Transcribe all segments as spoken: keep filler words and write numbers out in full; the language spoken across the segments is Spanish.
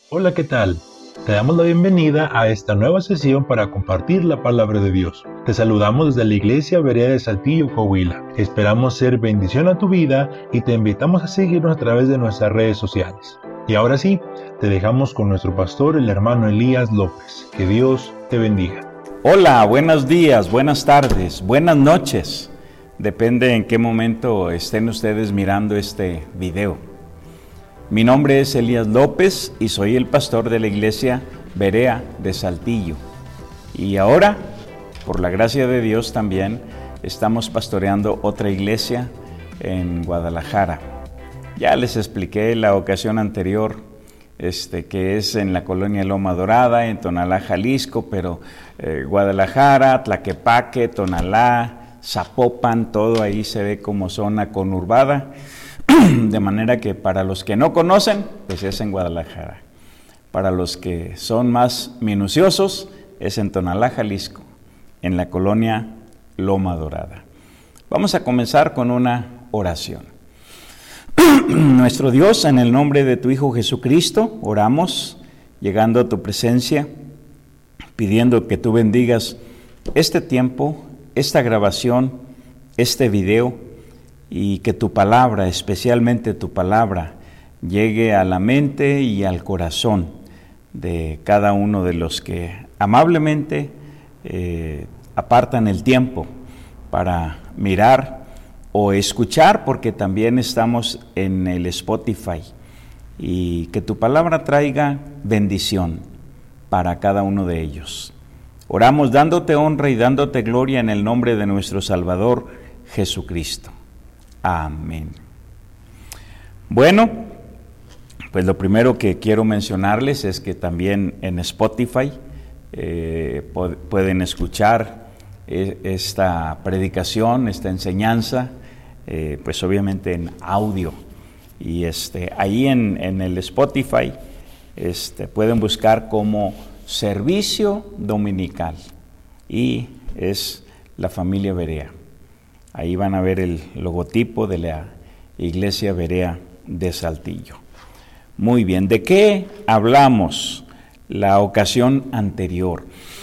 Hola, ¿qué tal? Te damos la bienvenida a esta nueva sesión para compartir la palabra de Dios. Te saludamos desde la Iglesia Berea de Saltillo, Coahuila. Esperamos ser bendición a tu vida y te invitamos a seguirnos a través de nuestras redes sociales. Y ahora sí, te dejamos con nuestro pastor, el hermano Elías López. Que Dios te bendiga. Hola, buenos días, buenas tardes, buenas noches. Depende en qué momento estén ustedes mirando este video. Mi nombre es Elías López y soy el pastor de la Iglesia Berea de Saltillo. Y ahora, por la gracia de Dios también, estamos pastoreando otra iglesia en Guadalajara. Ya les expliqué la ocasión anterior, este, que es en la colonia Loma Dorada, en Tonalá, Jalisco, pero eh, Guadalajara, Tlaquepaque, Tonalá, Zapopan, todo ahí se ve como zona conurbada. De manera que para los que no conocen, pues es en Guadalajara. Para los que son más minuciosos, es en Tonalá, Jalisco, en la colonia Loma Dorada. Vamos a comenzar con una oración. Nuestro Dios, en el nombre de tu Hijo Jesucristo, oramos, llegando a tu presencia, pidiendo que tú bendigas este tiempo, esta grabación, este video, y que tu palabra, especialmente tu palabra, llegue a la mente y al corazón de cada uno de los que amablemente eh, apartan el tiempo para mirar o escuchar, porque también estamos en el Spotify, y que tu palabra traiga bendición para cada uno de ellos. Oramos dándote honra y dándote gloria en el nombre de nuestro Salvador Jesucristo. Amén. Bueno, pues lo primero que quiero mencionarles es que también en Spotify eh, pod- pueden escuchar eh, esta predicación, esta enseñanza, eh, pues obviamente en audio. Y este, ahí en, en el Spotify este, pueden buscar como Servicio Dominical y es la familia Berea. Ahí van a ver el logotipo de la Iglesia Berea de Saltillo. Muy bien, ¿de qué hablamos la ocasión anterior?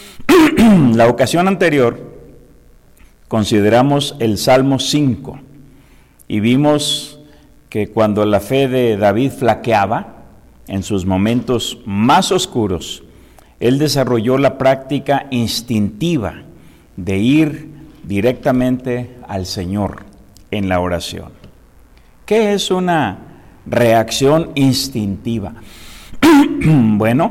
La ocasión anterior consideramos el Salmo cinco y vimos que cuando la fe de David flaqueaba, en sus momentos más oscuros, él desarrolló la práctica instintiva de ir directamente al Señor en la oración. ¿Qué es una reacción instintiva? Bueno,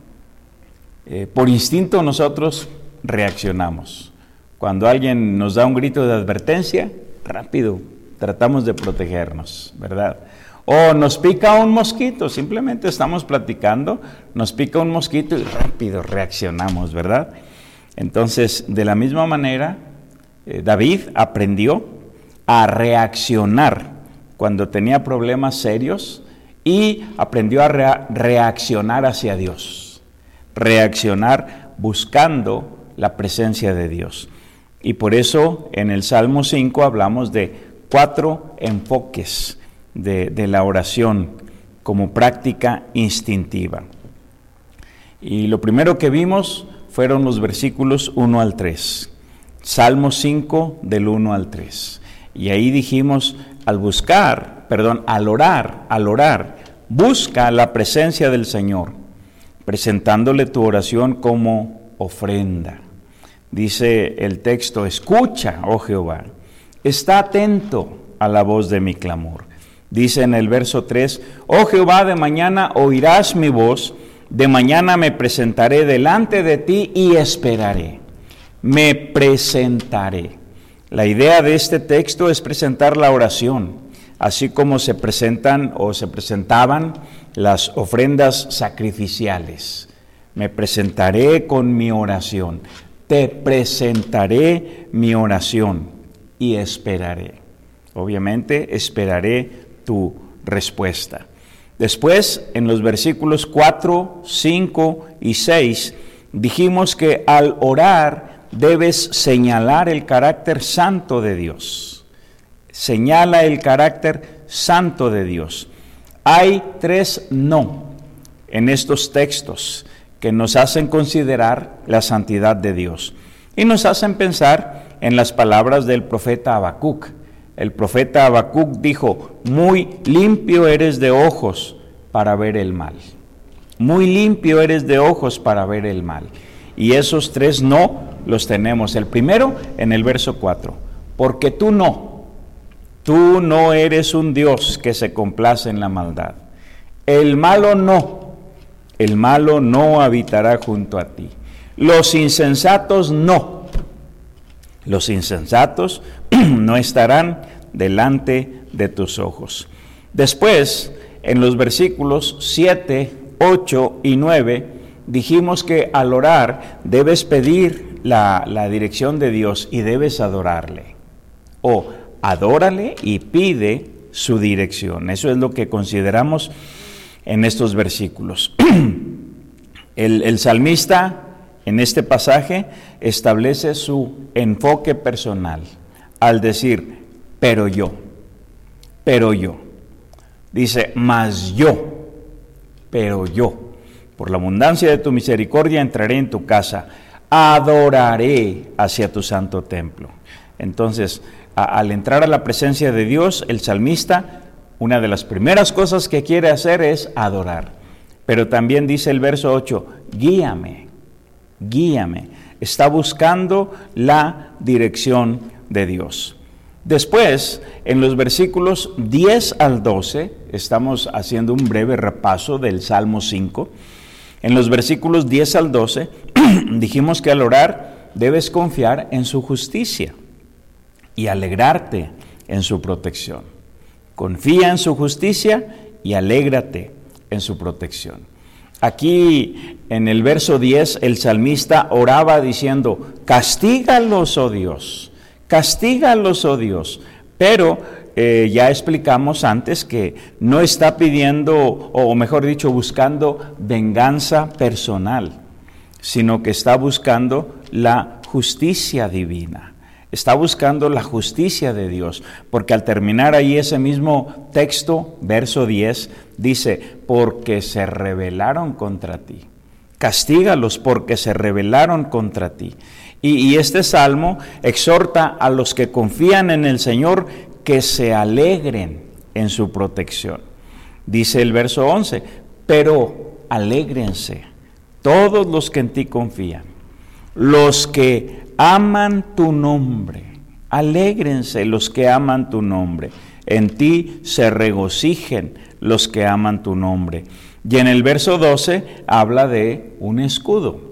eh, por instinto nosotros reaccionamos. Cuando alguien nos da un grito de advertencia, rápido tratamos de protegernos, ¿verdad? O nos pica un mosquito, simplemente estamos platicando, nos pica un mosquito y rápido reaccionamos, ¿verdad? Entonces, de la misma manera, David aprendió a reaccionar cuando tenía problemas serios y aprendió a rea- reaccionar hacia Dios, reaccionar buscando la presencia de Dios. Y por eso en el Salmo cinco hablamos de cuatro enfoques de, de la oración como práctica instintiva. Y lo primero que vimos fueron los versículos uno al tres. Salmo cinco, del uno al tres. Y ahí dijimos, al buscar, perdón, al orar, al orar, busca la presencia del Señor, presentándole tu oración como ofrenda. Dice el texto, escucha, oh Jehová, está atento a la voz de mi clamor. Dice en el verso tres, oh Jehová, de mañana oirás mi voz, de mañana me presentaré delante de ti y esperaré. Me presentaré. La idea de este texto es presentar la oración, así como se presentan o se presentaban las ofrendas sacrificiales. Me presentaré con mi oración. Te presentaré mi oración y esperaré. Obviamente esperaré tu respuesta. Después, en los versículos cuatro, cinco y seis, dijimos que al orar debes señalar el carácter santo de Dios. Señala el carácter santo de Dios. Hay tres no en estos textos que nos hacen considerar la santidad de Dios y nos hacen pensar en las palabras del profeta Habacuc. El profeta Habacuc dijo: muy limpio eres de ojos para ver el mal. Muy limpio eres de ojos para ver el mal. Y esos tres no los tenemos. El primero en el verso cuatro. Porque tú no, tú no eres un Dios que se complace en la maldad. El malo no, el malo no habitará junto a ti. Los insensatos no, los insensatos no estarán delante de tus ojos. Después, en los versículos siete, ocho y nueve, dijimos que al orar debes pedir la, la dirección de Dios y debes adorarle. O adórale y pide su dirección. Eso es lo que consideramos en estos versículos. El, el salmista en este pasaje establece su enfoque personal al decir, pero yo, pero yo. Dice, mas yo, pero yo, por la abundancia de tu misericordia entraré en tu casa, adoraré hacia tu santo templo. Entonces, a, al entrar a la presencia de Dios, el salmista, una de las primeras cosas que quiere hacer es adorar. Pero también dice el verso ocho, guíame, guíame. Está buscando la dirección de Dios. Después, en los versículos diez al doce, estamos haciendo un breve repaso del Salmo cinco. En los versículos diez al doce, dijimos que al orar debes confiar en su justicia y alegrarte en su protección. Confía en su justicia y alégrate en su protección. Aquí en el verso diez, el salmista oraba diciendo, castígalos, oh Dios, castígalos, oh Dios. Pero eh, ya explicamos antes que no está pidiendo, o mejor dicho, buscando venganza personal, sino que está buscando la justicia divina. Está buscando la justicia de Dios, porque al terminar ahí ese mismo texto, verso diez, dice, porque se rebelaron contra ti. Castígalos porque se rebelaron contra ti. Y, y este salmo exhorta a los que confían en el Señor que se alegren en su protección. Dice el verso once, pero alégrense todos los que en ti confían, los que aman tu nombre, alégrense los que aman tu nombre, en ti se regocijen los que aman tu nombre. Y en el verso doce habla de un escudo.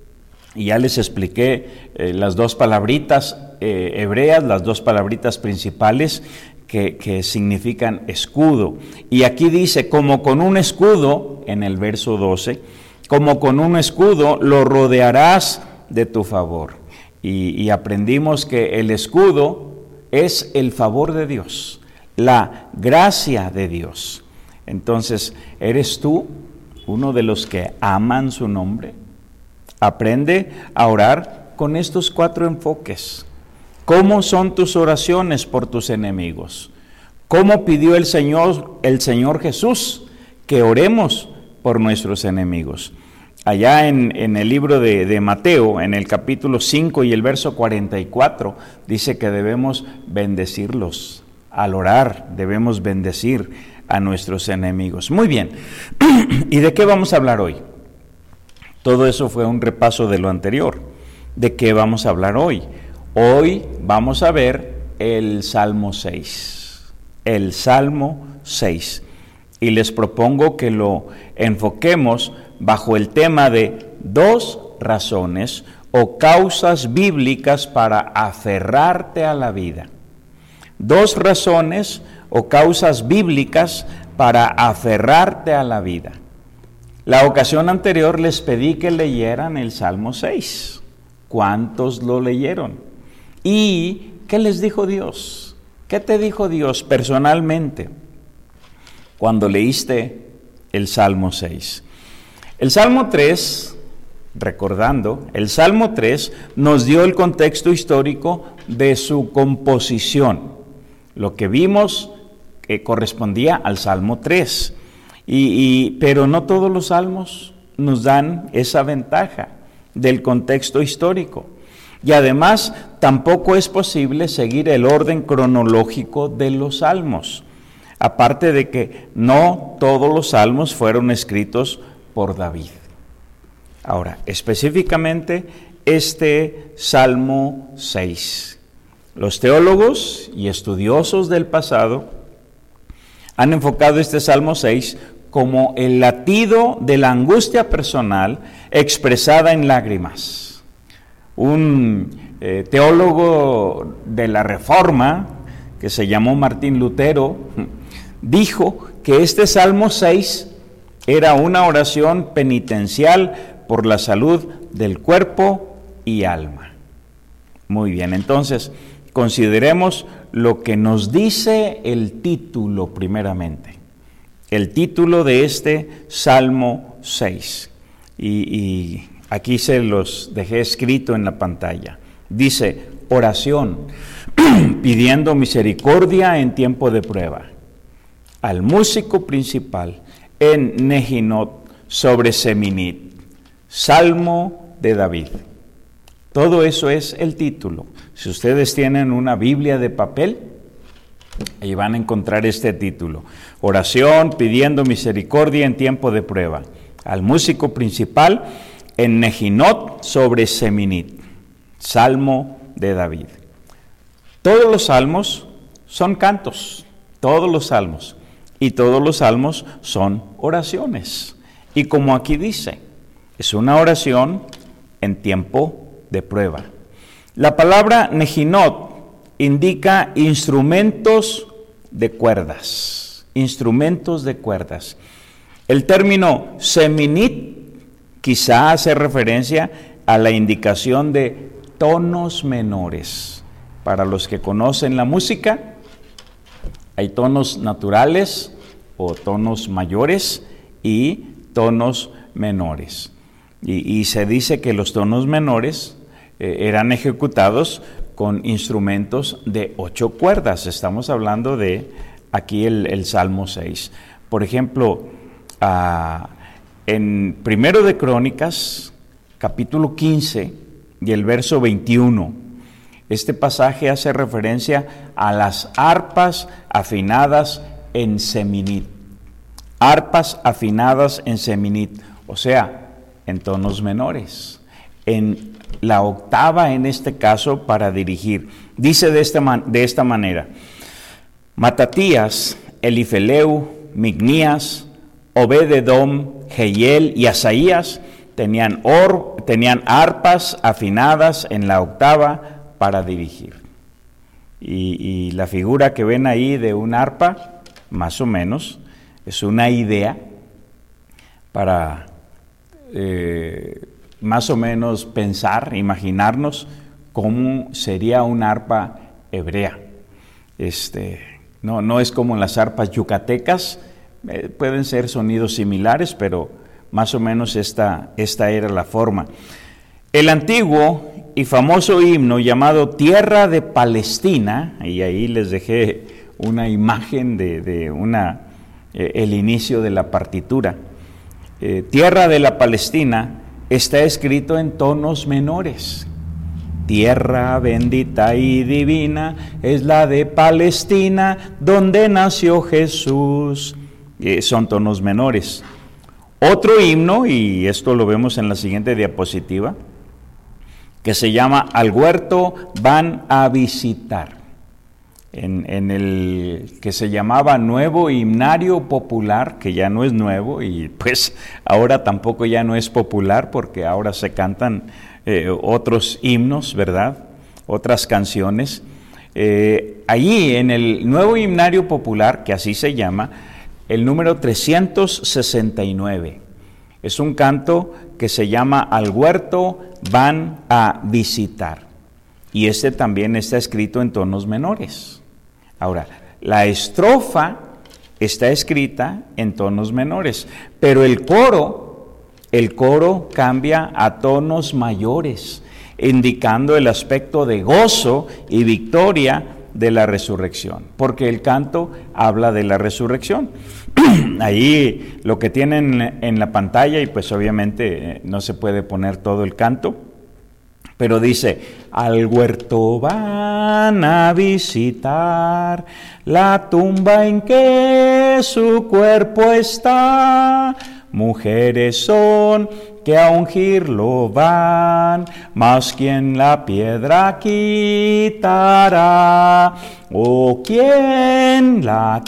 Y ya les expliqué eh, las dos palabritas eh, hebreas, las dos palabritas principales que, que significan escudo. Y aquí dice, como con un escudo, en el verso doce, como con un escudo lo rodearás de tu favor. Y, y aprendimos que el escudo es el favor de Dios, la gracia de Dios. Entonces, ¿eres tú uno de los que aman su nombre? Aprende a orar con estos cuatro enfoques. ¿Cómo son tus oraciones por tus enemigos? ¿Cómo pidió el Señor, el Señor Jesús que oremos por nuestros enemigos? Allá en, en el libro de, de Mateo, en el capítulo cinco y el verso cuarenta y cuatro, dice que debemos bendecirlos. Al orar debemos bendecir a nuestros enemigos. Muy bien, ¿y de qué vamos a hablar hoy? Todo eso fue un repaso de lo anterior. ¿De qué vamos a hablar hoy? Hoy vamos a ver el Salmo seis. El Salmo seis. Y les propongo que lo enfoquemos bajo el tema de dos razones o causas bíblicas para aferrarte a la vida. Dos razones o causas bíblicas para aferrarte a la vida. La ocasión anterior les pedí que leyeran el Salmo seis. ¿Cuántos lo leyeron? ¿Y qué les dijo Dios? ¿Qué te dijo Dios personalmente cuando leíste el Salmo seis? El Salmo tres, recordando, el Salmo tres nos dio el contexto histórico de su composición. Lo que vimos que correspondía al Salmo tres. Y, y, pero no todos los salmos nos dan esa ventaja del contexto histórico. Y además tampoco es posible seguir el orden cronológico de los salmos. Aparte de que no todos los salmos fueron escritos por David. Ahora, específicamente este Salmo seis. Los teólogos y estudiosos del pasado han enfocado este Salmo seis como el latido de la angustia personal expresada en lágrimas. Un eh, teólogo de la Reforma, que se llamó Martín Lutero, dijo que este Salmo seis era una oración penitencial por la salud del cuerpo y alma. Muy bien, entonces consideremos lo que nos dice el título primeramente. El título de este Salmo seis. Y, y aquí se los dejé escrito en la pantalla. Dice, oración, pidiendo misericordia en tiempo de prueba. Al músico principal en Nehinot sobre Seminit. Salmo de David. Todo eso es el título. Si ustedes tienen una Biblia de papel, ahí van a encontrar este título. Oración pidiendo misericordia en tiempo de prueba. Al músico principal en Nehinot sobre Seminit. Salmo de David. Todos los salmos son cantos. Todos los salmos. Y todos los salmos son oraciones. Y como aquí dice, es una oración en tiempo de prueba. La palabra Nehinot indica instrumentos de cuerdas, instrumentos de cuerdas. El término Seminit quizá hace referencia a la indicación de tonos menores. Para los que conocen la música, hay tonos naturales o tonos mayores y tonos menores. Y, y se dice que los tonos menores eh, eran ejecutados con instrumentos de ocho cuerdas. Estamos hablando de aquí el, el Salmo seis. Por ejemplo, uh, en Primero de Crónicas, capítulo quince y el verso veintiuno, este pasaje hace referencia a las arpas afinadas en Seminit. Arpas afinadas en Seminit, o sea, en tonos menores. En la octava, en este caso, para dirigir. Dice de esta, man- de esta manera: Matatías, Elifeleu, Mignías, Obed-edom, Jehiel y Asaías tenían, or, tenían arpas afinadas en la octava para dirigir. Y, y la figura que ven ahí de un arpa, más o menos, es una idea para eh, más o menos pensar, imaginarnos cómo sería un arpa hebrea. Este, no, no es como las arpas yucatecas, eh, pueden ser sonidos similares, pero más o menos esta, esta era la forma. El antiguo y famoso himno llamado Tierra de Palestina, y ahí les dejé una imagen de, de una, eh, el inicio de la partitura. Eh, Tierra de la Palestina está escrito en tonos menores. Tierra bendita y divina es la de Palestina, donde nació Jesús. Eh, son tonos menores. Otro himno, y esto lo vemos en la siguiente diapositiva, que se llama Al huerto van a visitar, en, en el que se llamaba Nuevo Himnario Popular, que ya no es nuevo y pues ahora tampoco ya no es popular porque ahora se cantan eh, otros himnos, ¿verdad? Otras canciones. Eh, allí en el Nuevo Himnario Popular, que así se llama, el número trescientos sesenta y nueve. Es un canto que se llama Al huerto van a visitar. Y este también está escrito en tonos menores. Ahora, la estrofa está escrita en tonos menores, pero el coro, el coro cambia a tonos mayores, indicando el aspecto de gozo y victoria de la resurrección, porque el canto habla de la resurrección. ahí lo que tienen en la pantalla, y pues obviamente no se puede poner todo el canto, pero dice: al huerto van a visitar la tumba en que su cuerpo está, mujeres son que a ungirlo van, mas ¿quién la piedra quitará? ¿O quién la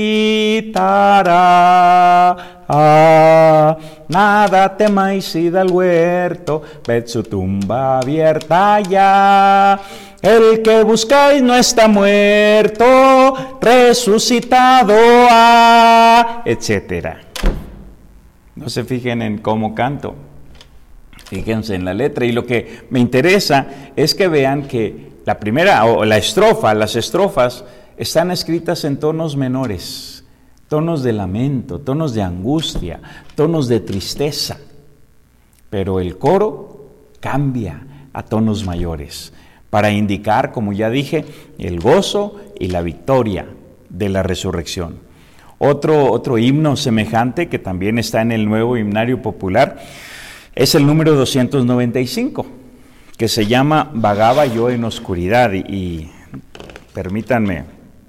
quitará? Ah, nada temáis, id al huerto, ved su tumba abierta ya. El que buscáis no está muerto, resucitado ha, etcétera. No se fijen en cómo canto, fíjense en la letra. Y lo que me interesa es que vean que la primera, o la estrofa, las estrofas están escritas en tonos menores, tonos de lamento, tonos de angustia, tonos de tristeza. Pero el coro cambia a tonos mayores para indicar, como ya dije, el gozo y la victoria de la resurrección. Otro, otro himno semejante que también está en el nuevo himnario popular es el número doscientos noventa y cinco, que se llama Vagaba yo en oscuridad. Y, y permítanme,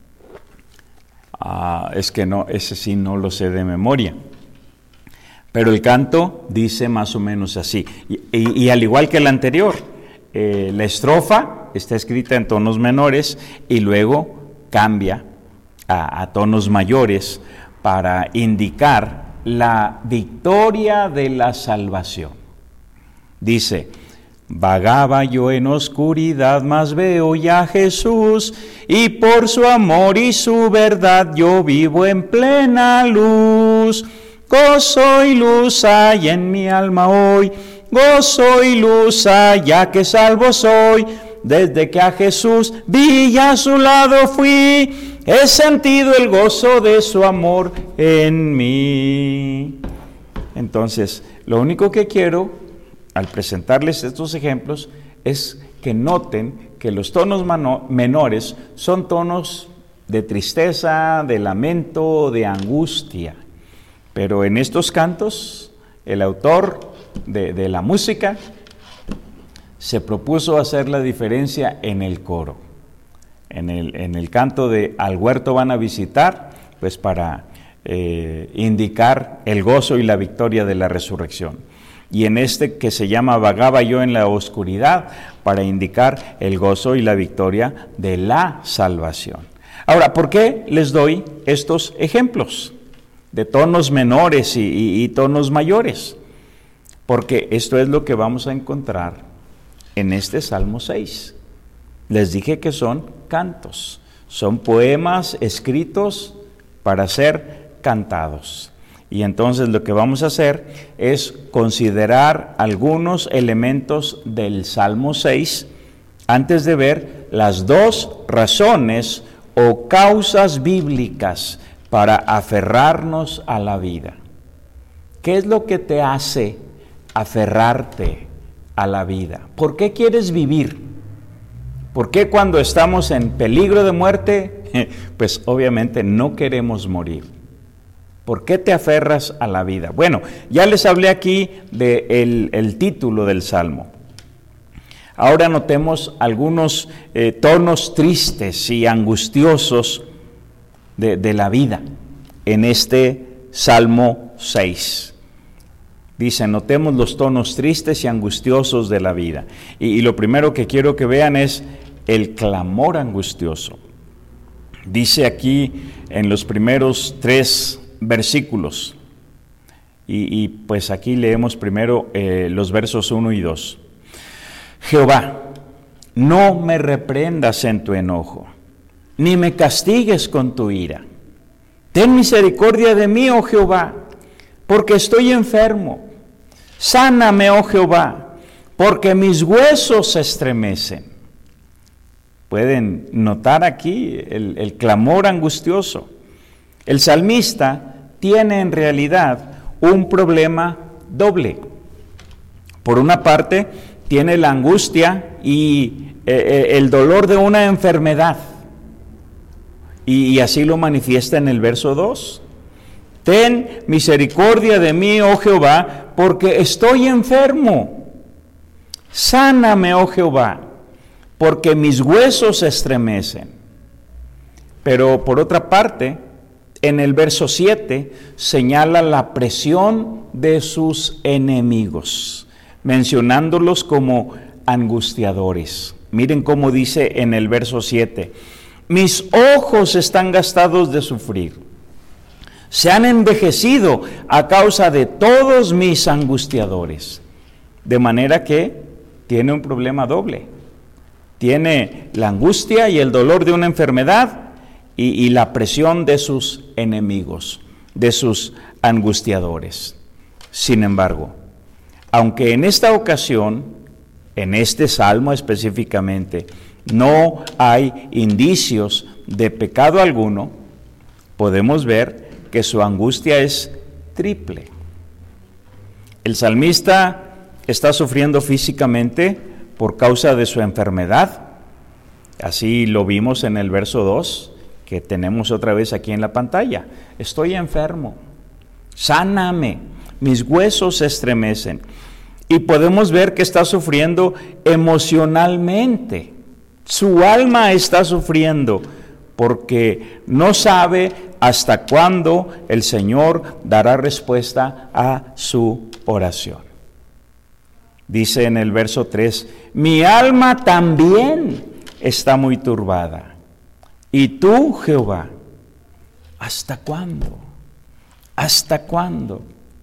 uh, es que no, ese sí no lo sé de memoria, pero el canto dice más o menos así. Y, y, y al igual que el anterior, eh, la estrofa está escrita en tonos menores y luego cambia a, a tonos mayores para indicar la victoria de la salvación. Dice: vagaba yo en oscuridad, mas veo ya a Jesús, y por su amor y su verdad yo vivo en plena luz. Gozo y luz hay en mi alma hoy, gozo y luz hay ya que salvo soy. Desde que a Jesús vi y a su lado fui, he sentido el gozo de su amor en mí. Entonces, lo único que quiero al presentarles estos ejemplos es que noten que los tonos mano- menores son tonos de tristeza, de lamento, de angustia. Pero en estos cantos, el autor de, de la música se propuso hacer la diferencia en el coro. En el, en el canto de Al huerto van a visitar, pues para eh, indicar el gozo y la victoria de la resurrección. Y en este que se llama Vagaba yo en la oscuridad, para indicar el gozo y la victoria de la salvación. Ahora, ¿por qué les doy estos ejemplos de tonos menores y, y, y tonos mayores? Porque esto es lo que vamos a encontrar en este Salmo seis. Les dije que son cantos, son poemas escritos para ser cantados. Y entonces lo que vamos a hacer es considerar algunos elementos del Salmo seis antes de ver las dos razones o causas bíblicas para aferrarnos a la vida. ¿Qué es lo que te hace aferrarte a la vida? ¿Por qué quieres vivir? ¿Por qué cuando estamos en peligro de muerte, pues obviamente no queremos morir? ¿Por qué te aferras a la vida? Bueno, ya les hablé aquí del el título del Salmo. Ahora notemos algunos eh, tonos tristes y angustiosos de, de la vida en este Salmo seis. Dice, notemos los tonos tristes y angustiosos de la vida. Y, y lo primero que quiero que vean es el clamor angustioso. Dice aquí en los primeros tres versículos, y, y pues aquí leemos primero eh, los versos uno y dos. Jehová, no me reprendas en tu enojo, ni me castigues con tu ira. Ten misericordia de mí, oh Jehová, porque estoy enfermo. Sáname, oh Jehová, porque mis huesos se estremecen. Pueden notar aquí el, el clamor angustioso. El salmista tiene en realidad un problema doble. Por una parte, tiene la angustia y eh, el dolor de una enfermedad. Y, y así lo manifiesta en el verso dos. Ten misericordia de mí, oh Jehová, porque estoy enfermo. Sáname, oh Jehová, porque mis huesos se estremecen. Pero por otra parte, en el verso siete señala la presión de sus enemigos, mencionándolos como angustiadores. Miren cómo dice en el verso siete: mis ojos están gastados de sufrir, se han envejecido a causa de todos mis angustiadores. De manera que tiene un problema doble. Tiene la angustia y el dolor de una enfermedad y, y la presión de sus enemigos, de sus angustiadores. Sin embargo, aunque en esta ocasión, en este salmo específicamente, no hay indicios de pecado alguno, podemos ver que su angustia es triple. El salmista está sufriendo físicamente por causa de su enfermedad. Así lo vimos en el verso dos, que tenemos otra vez aquí en la pantalla. Estoy enfermo, sáname, mis huesos se estremecen. Y podemos ver que está sufriendo emocionalmente. Su alma está sufriendo porque no sabe hasta cuándo el Señor dará respuesta a su oración. Dice en el verso tres: mi alma también está muy turbada. Y tú, Jehová, ¿hasta cuándo? ¿Hasta cuándo?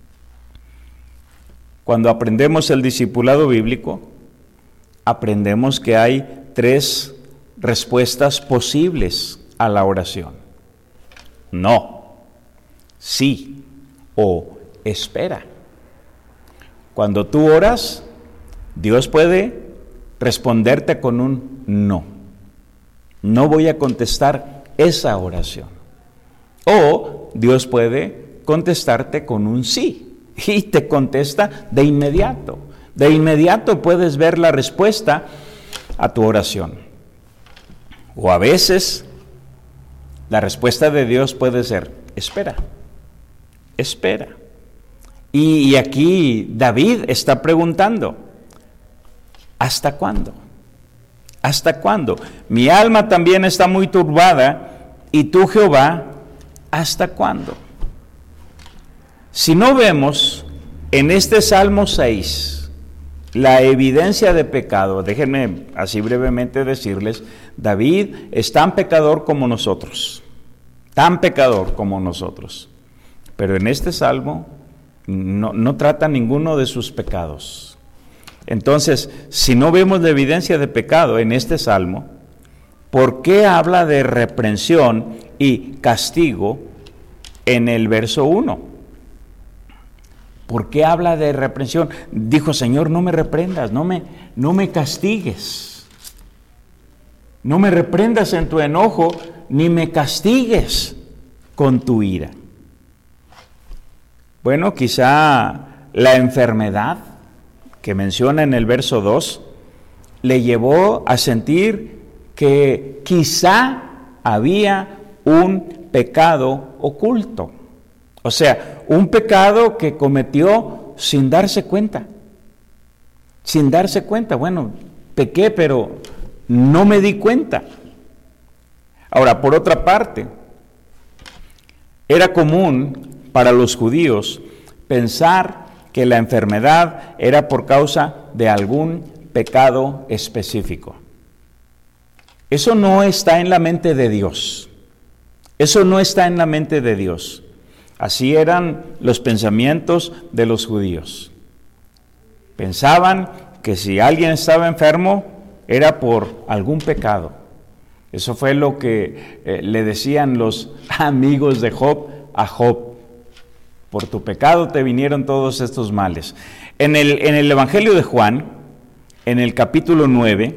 Cuando aprendemos el discipulado bíblico, aprendemos que hay tres respuestas posibles a la oración: no, sí o espera. Cuando tú oras, Dios puede responderte con un no. No voy a contestar esa oración. O Dios puede contestarte con un sí. Y te contesta de inmediato. De inmediato puedes ver la respuesta a tu oración. O a veces la respuesta de Dios puede ser: espera, espera. Y, y aquí David está preguntando: ¿hasta cuándo? ¿Hasta cuándo? Mi alma también está muy turbada, y tú, Jehová, ¿hasta cuándo? Si no vemos en este Salmo seis la evidencia de pecado, déjenme así brevemente decirles, David es tan pecador como nosotros, tan pecador como nosotros, pero en este Salmo no, no trata ninguno de sus pecados. Entonces, si no vemos la evidencia de pecado en este Salmo, ¿por qué habla de reprensión y castigo en el verso uno? ¿Por qué habla de reprensión? Dijo: Señor, no me reprendas, no me, no me castigues. No me reprendas en tu enojo, ni me castigues con tu ira. Bueno, quizá la enfermedad que menciona en el verso dos le llevó a sentir que quizá había un pecado oculto. O sea, un pecado que cometió sin darse cuenta. Sin darse cuenta. Bueno, pequé, pero no me di cuenta. Ahora, por otra parte, era común para los judíos pensar que la enfermedad era por causa de algún pecado específico. Eso no está en la mente de Dios. Eso no está en la mente de Dios. Así eran los pensamientos de los judíos. Pensaban que si alguien estaba enfermo era por algún pecado. Eso fue lo que eh, le decían los amigos de Job a Job: por tu pecado te vinieron todos estos males. En el, en el Evangelio de Juan, en el capítulo nueve,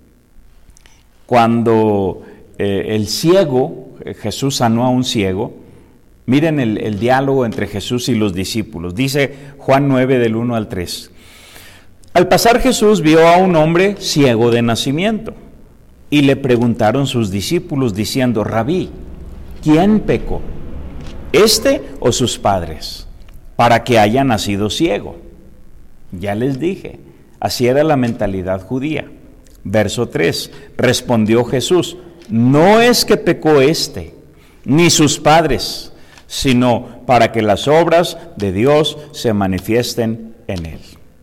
cuando eh, el ciego, Jesús sanó a un ciego, miren el, el diálogo entre Jesús y los discípulos. Dice Juan nueve del uno al tres. Al pasar Jesús vio a un hombre ciego de nacimiento, y le preguntaron sus discípulos diciendo: Rabí, ¿quién pecó? este o sus padres, para que haya nacido ciego. Ya les dije, así era la mentalidad judía. Verso tres, respondió Jesús, no es que pecó este, ni sus padres, sino para que las obras de Dios se manifiesten en él.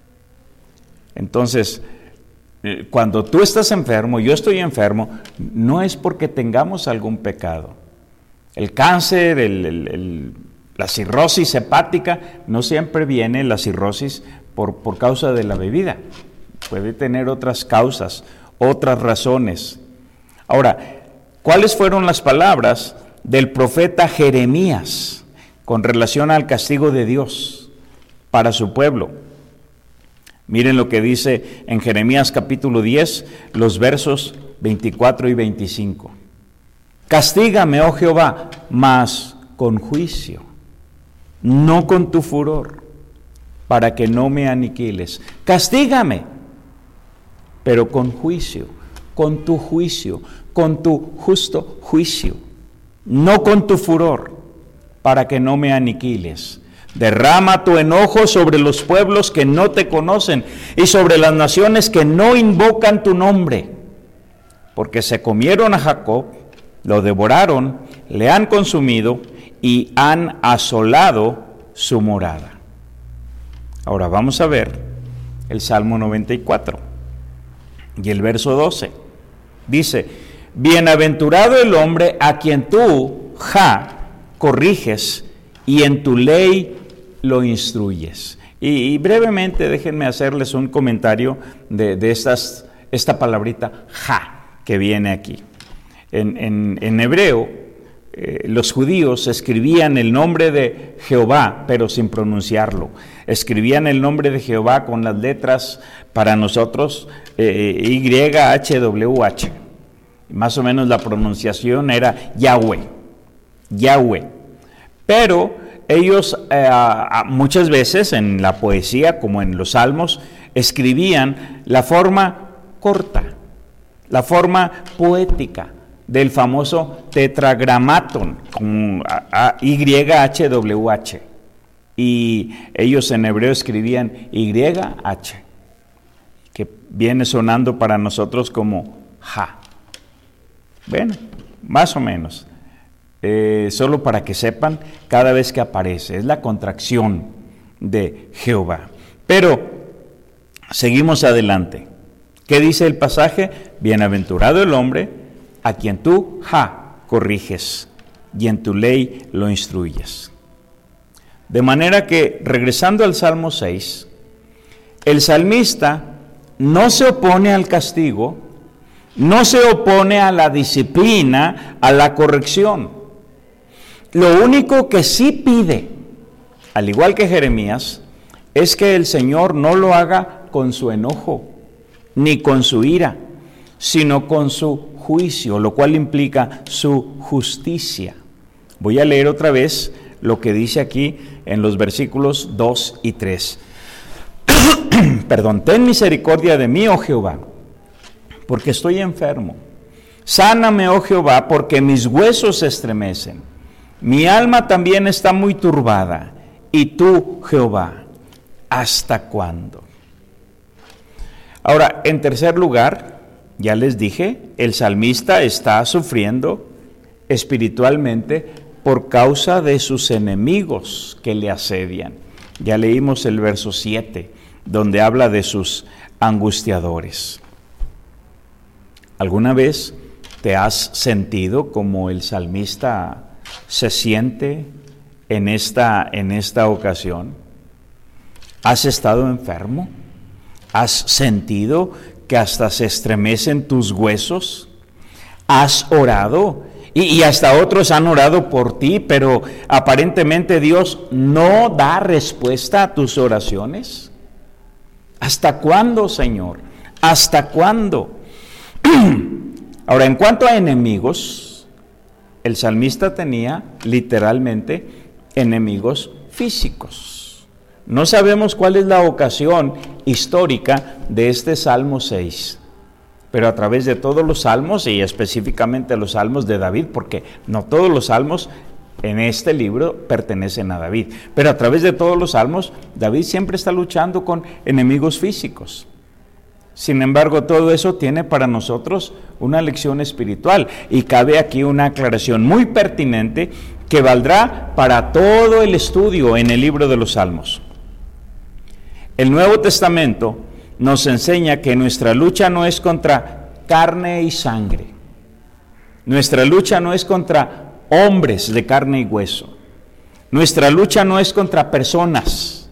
Entonces, cuando tú estás enfermo, yo estoy enfermo, no es porque tengamos algún pecado. El cáncer, el, el, el, la cirrosis hepática, no siempre viene la cirrosis por, por causa de la bebida. Puede tener otras causas, otras razones. Ahora, ¿cuáles fueron las palabras del profeta Jeremías con relación al castigo de Dios para su pueblo? Miren lo que dice en Jeremías capítulo diez, los versos veinticuatro y veinticinco. Castígame, oh Jehová, mas con juicio, no con tu furor, para que no me aniquiles. Castígame, pero con juicio, con tu juicio, con tu justo juicio, no con tu furor, para que no me aniquiles. Derrama tu enojo sobre los pueblos que no te conocen y sobre las naciones que no invocan tu nombre, porque se comieron a Jacob, lo devoraron, le han consumido y han asolado su morada. Ahora vamos a ver el Salmo noventa y cuatro y el verso doce. Dice, bienaventurado el hombre a quien tú, Ja, corriges y en tu ley lo instruyes. Y, y brevemente déjenme hacerles un comentario de, de estas, esta palabrita Ja que viene aquí. En, en, en hebreo, eh, los judíos escribían el nombre de Jehová, pero sin pronunciarlo. Escribían el nombre de Jehová con las letras, para nosotros, eh, Y H W H. Más o menos la pronunciación era Yahweh, Yahweh. Pero ellos eh, muchas veces en la poesía, como en los salmos, escribían la forma corta, la forma poética del famoso tetragramaton, con Y H W H. Y ellos en hebreo escribían Y H, que viene sonando para nosotros como Ja. Bueno, más o menos. Eh, solo para que sepan, cada vez que aparece, es la contracción de Jehová. Pero, seguimos adelante. ¿Qué dice el pasaje? Bienaventurado el hombre a quien tú, Ja, corriges, y en tu ley lo instruyes. De manera que, regresando al Salmo seis, el salmista no se opone al castigo, no se opone a la disciplina, a la corrección. Lo único que sí pide, al igual que Jeremías, es que el Señor no lo haga con su enojo, ni con su ira, sino con su juicio, lo cual implica su justicia. Voy a leer otra vez lo que dice aquí en los versículos dos y tres. Perdón, ten misericordia de mí, oh Jehová, porque estoy enfermo. Sáname, oh Jehová, porque mis huesos se estremecen. Mi alma también está muy turbada. Y tú, Jehová, ¿hasta cuándo? Ahora, en tercer lugar, ya les dije, el salmista está sufriendo espiritualmente por causa de sus enemigos que le asedian. Ya leímos el verso siete, donde habla de sus angustiadores. ¿Alguna vez te has sentido como el salmista se siente en esta, en esta ocasión? ¿Has estado enfermo? ¿Has sentido que hasta se estremecen tus huesos? ¿Has orado? Y, y hasta otros han orado por ti, pero aparentemente Dios no da respuesta a tus oraciones. ¿Hasta cuándo, Señor? ¿Hasta cuándo? Ahora, en cuanto a enemigos, el salmista tenía literalmente enemigos físicos. No sabemos cuál es la ocasión histórica de este Salmo seis, pero a través de todos los salmos y específicamente los salmos de David, porque no todos los salmos en este libro pertenecen a David. Pero a través de todos los salmos, David siempre está luchando con enemigos físicos. Sin embargo, todo eso tiene para nosotros una lección espiritual, y cabe aquí una aclaración muy pertinente que valdrá para todo el estudio en el libro de los Salmos. El Nuevo Testamento nos enseña que nuestra lucha no es contra carne y sangre. Nuestra lucha no es contra hombres de carne y hueso. Nuestra lucha no es contra personas.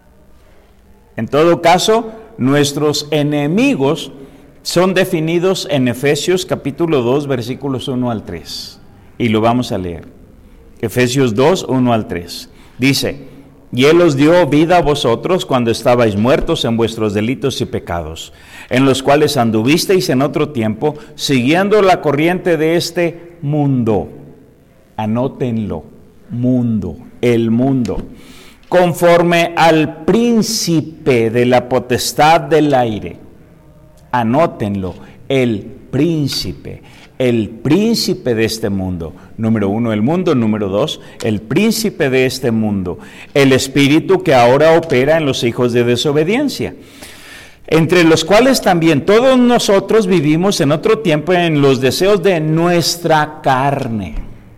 En todo caso, nuestros enemigos son definidos en Efesios capítulo dos, versículos uno al tres. Y lo vamos a leer. Efesios dos, uno al tres. Dice: y Él os dio vida a vosotros cuando estabais muertos en vuestros delitos y pecados, en los cuales anduvisteis en otro tiempo, siguiendo la corriente de este mundo. Anótenlo, mundo, el mundo. Conforme al príncipe de la potestad del aire. Anótenlo, el príncipe, el príncipe de este mundo. Número uno, el mundo. Número dos, el príncipe de este mundo. El espíritu que ahora opera en los hijos de desobediencia, entre los cuales también todos nosotros vivimos en otro tiempo en los deseos de nuestra carne.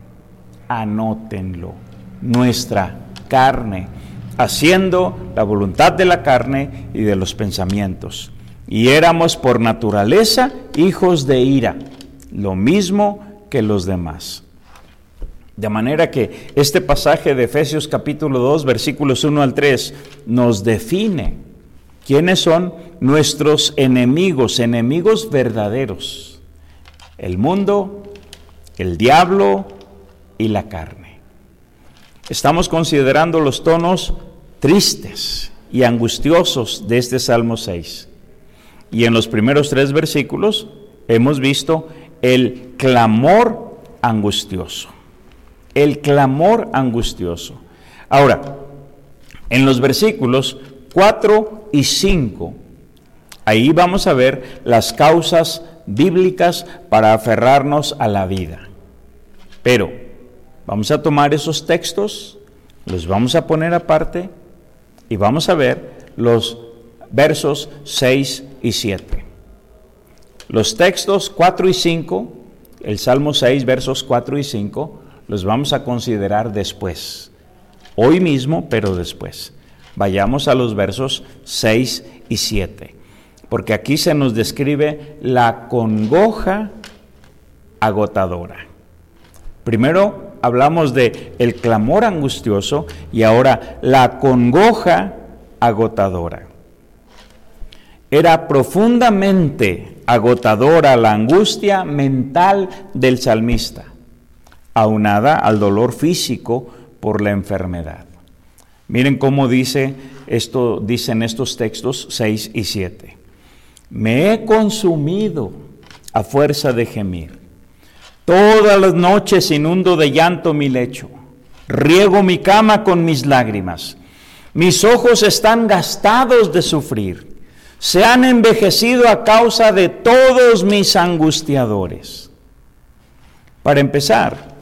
Anótenlo, nuestra carne, haciendo la voluntad de la carne y de los pensamientos. Y éramos por naturaleza hijos de ira, lo mismo que los demás. De manera que este pasaje de Efesios capítulo dos, versículos uno al tres, nos define quiénes son nuestros enemigos, enemigos verdaderos: el mundo, el diablo y la carne. Estamos considerando los tonos tristes y angustiosos de este Salmo seis. Y en los primeros tres versículos hemos visto el clamor angustioso. El clamor angustioso. Ahora, en los versículos cuatro y cinco, ahí vamos a ver las causas bíblicas para aferrarnos a la vida. Pero vamos a tomar esos textos, los vamos a poner aparte y vamos a ver los versos seis y siete. Los textos cuatro y cinco, el Salmo seis, versos cuatro y cinco, los vamos a considerar después. Hoy mismo, pero después. Vayamos a los versos seis y siete, porque aquí se nos describe la congoja agotadora. Primero hablamos de el clamor angustioso y ahora la congoja agotadora. Era profundamente agotadora la angustia mental del salmista, aunada al dolor físico por la enfermedad. Miren cómo dice esto, dicen estos textos seis y siete. Me he consumido a fuerza de gemir. Todas las noches inundo de llanto mi lecho, riego mi cama con mis lágrimas. Mis ojos están gastados de sufrir, se han envejecido a causa de todos mis angustiadores. Para empezar,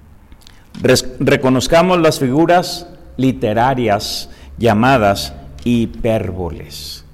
reconozcamos las figuras literarias llamadas hipérboles,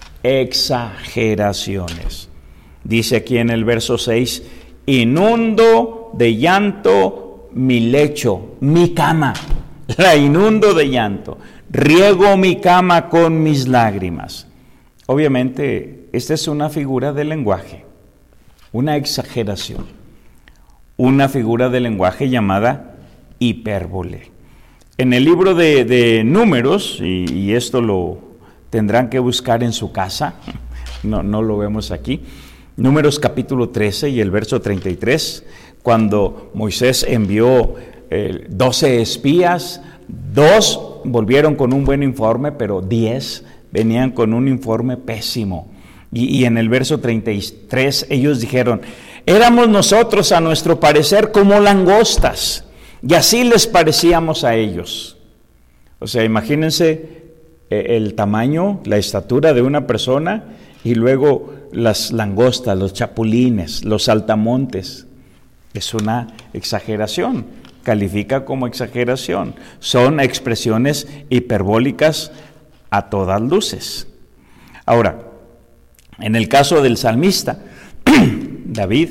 exageraciones. Dice aquí en el verso seis, inundo de llanto mi lecho, mi cama, la inundo de llanto, riego mi cama con mis lágrimas. Obviamente, esta es una figura de lenguaje, una exageración, una figura de lenguaje llamada hipérbole. En el libro de, de Números, y, y esto lo tendrán que buscar en su casa, no, no lo vemos aquí, Números capítulo trece y el verso treinta y tres, cuando Moisés envió eh, doce espías, dos volvieron con un buen informe, pero diez venían con un informe pésimo. Y, y en el verso treinta y tres ellos dijeron, éramos nosotros a nuestro parecer como langostas, y así les parecíamos a ellos. O sea, imagínense eh, el tamaño, la estatura de una persona, y luego las langostas, los chapulines, los saltamontes. Es una exageración. califica como exageración. Son expresiones hiperbólicas a todas luces. Ahora, en el caso del salmista, David,